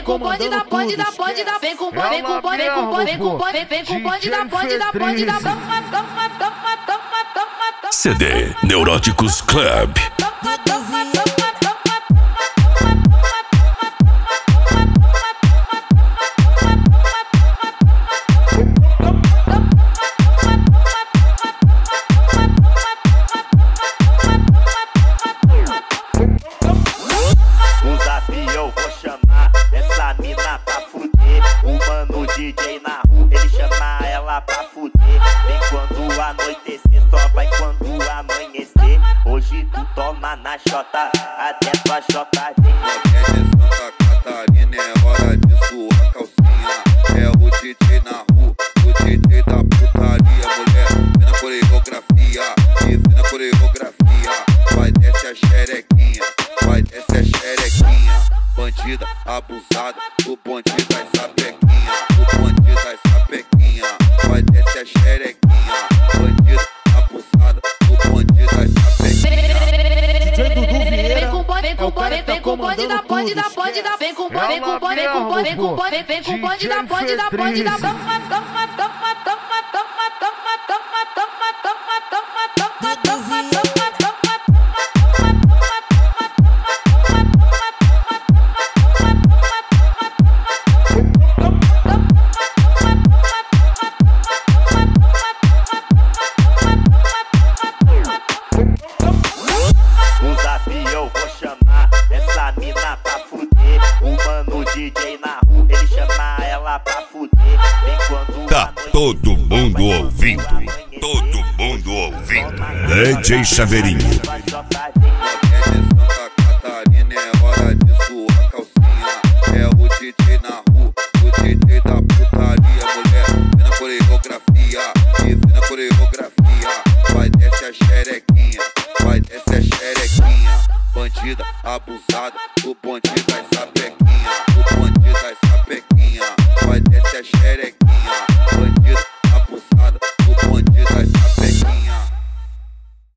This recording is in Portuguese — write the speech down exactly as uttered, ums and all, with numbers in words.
com o bonde da bonde da bonde da vem com o bonde, vem com o bonde, vem com o bonde, vem com o bonde, vem com o bonde da bonde da bonde da toma, toma, toma, toma, toma. C D Neuróticos Club. Na chota, até tua chota de mulher de Santa Catarina, é hora de suar calcinha. É o D J na rua, o D J da putaria. Mulher, vem na coreografia, e vem na coreografia. Vai desce a xerequinha, vai desce a xerequinha. Bandida abusada, o bonde das sapequinha. O bonde das sapequinha, vai desce a xerequinha. Bandida abusada, o bonde das sapequinha. Vem com o bonde, vem com o bonde, vem com o bonde da bonde da bonde da vem com o bonde, vem com o bonde, vem com o bonde, vem com o bonde, vem com o bonde da bonde da bonde da toma, toma, toma, toma, toma, toma, toma, toma, toma, toma, toma, toma. Tá todo mundo ouvindo, todo mundo ouvindo. D J Chaveirinho. Mulher de Santa Catarina, é hora de suar calcinha. É o D J na rua, o D J da putaria. Mulher, vem na coreografia, e vem na coreografia. Vai desce a xerequinha, vai desce a xerequinha. Bandida abusada, o bonde das sapequinha. O bonde das sapequinha, vai desce a xerequinha.